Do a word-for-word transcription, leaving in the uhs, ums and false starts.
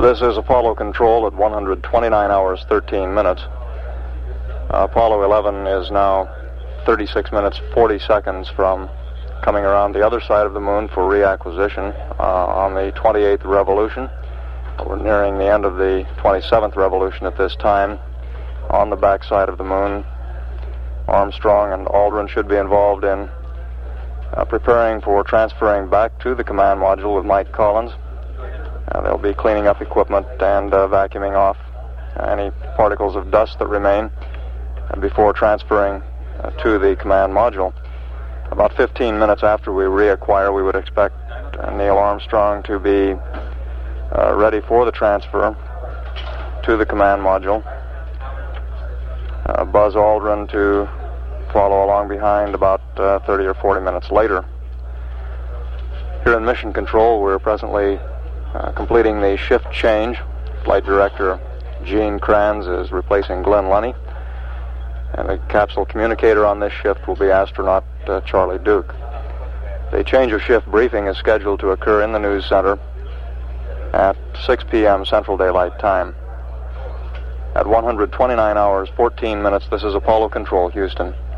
This is Apollo Control at one hundred twenty-nine hours, thirteen minutes. Uh, Apollo eleven is now thirty-six minutes, forty seconds from coming around the other side of the moon for reacquisition uh, on the twenty-eighth revolution. We're nearing the end of the twenty-seventh revolution at this time. On the backside of the moon, Armstrong and Aldrin should be involved in uh, preparing for transferring back to the command module with Mike Collins. Uh, they'll be cleaning up equipment and uh, vacuuming off any particles of dust that remain uh, before transferring uh, to the command module. About fifteen minutes after we reacquire, we would expect uh, Neil Armstrong to be uh, ready for the transfer to the command module. Uh, Buzz Aldrin to follow along behind about uh, thirty or forty minutes later. Here in Mission Control, we're presently uh, completing the shift change. Flight Director Gene Kranz is replacing Glenn Lenny, and the capsule communicator on this shift will be astronaut uh, Charlie Duke. The change of shift briefing is scheduled to occur in the news center at six p.m. Central Daylight Time. At one hundred twenty-nine hours, fourteen minutes, this is Apollo Control, Houston.